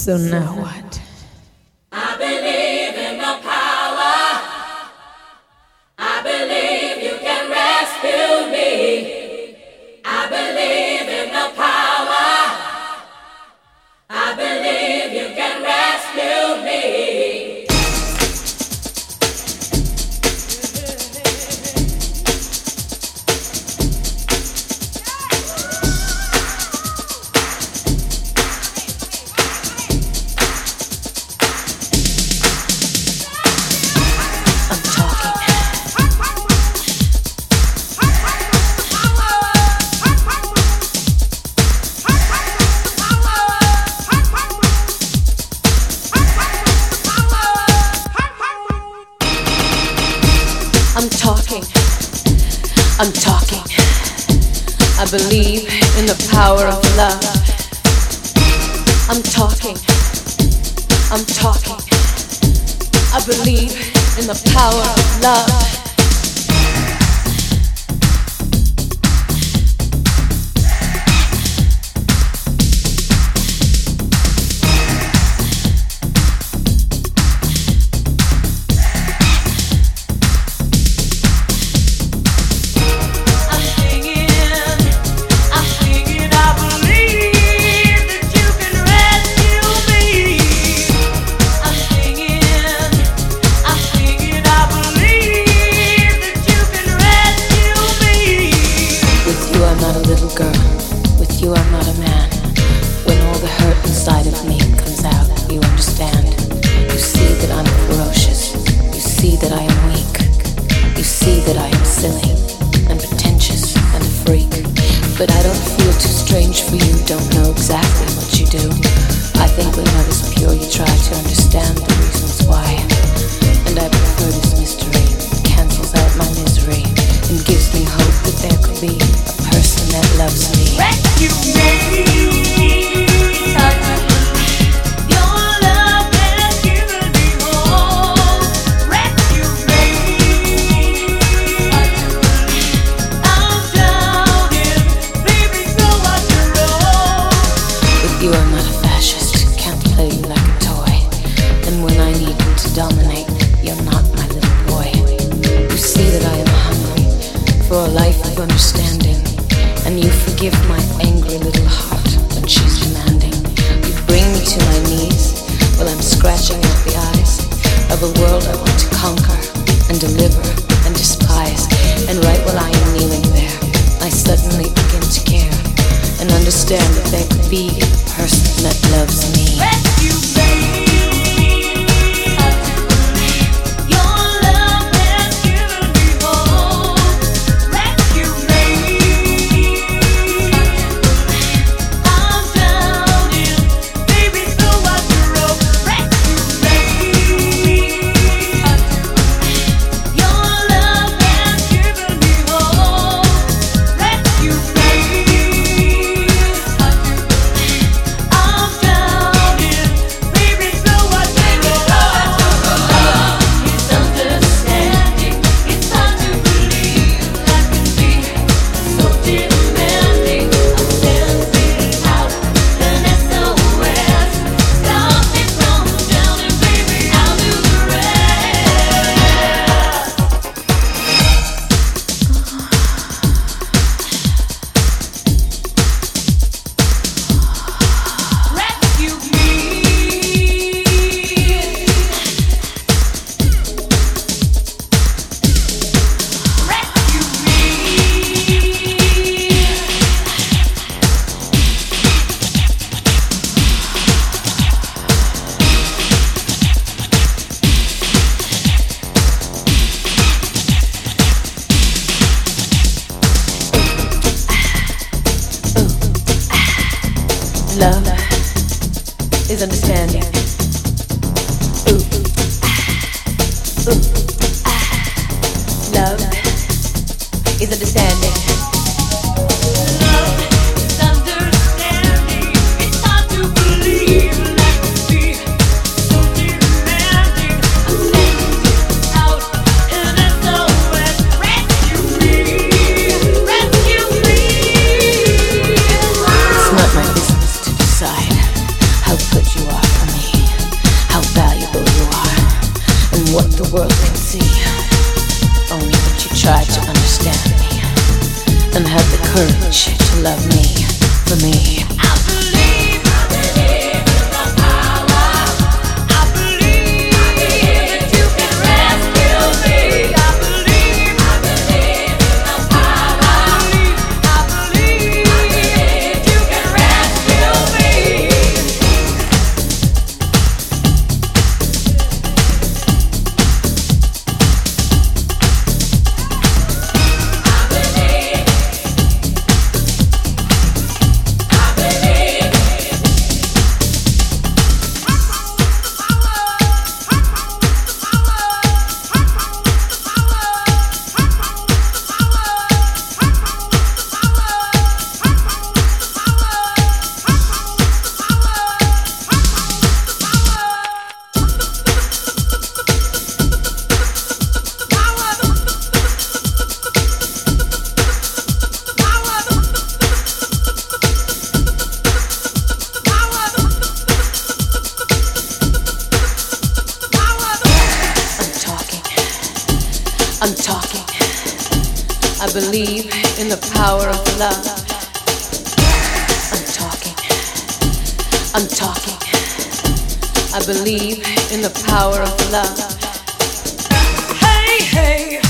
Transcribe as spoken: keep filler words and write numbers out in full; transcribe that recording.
So now what? I believe in the power. I believe you can rescue me. I believe in the power. I believe you can rescue me. I'm talking, I'm talking. I believe in the power of love. I'm talking, I'm talking. I believe in the power of love. Love is understanding. Ooh, ah, ooh, ah. Love is understanding. Love is understanding. It's hard to believe. Let me be so demanding. I'm sending out an S O S. Rescue me, rescue me. It's not my business to decide how good you are. believe in the power of love. I'm talking. I'm talking. I believe in the power of love. Hey, hey.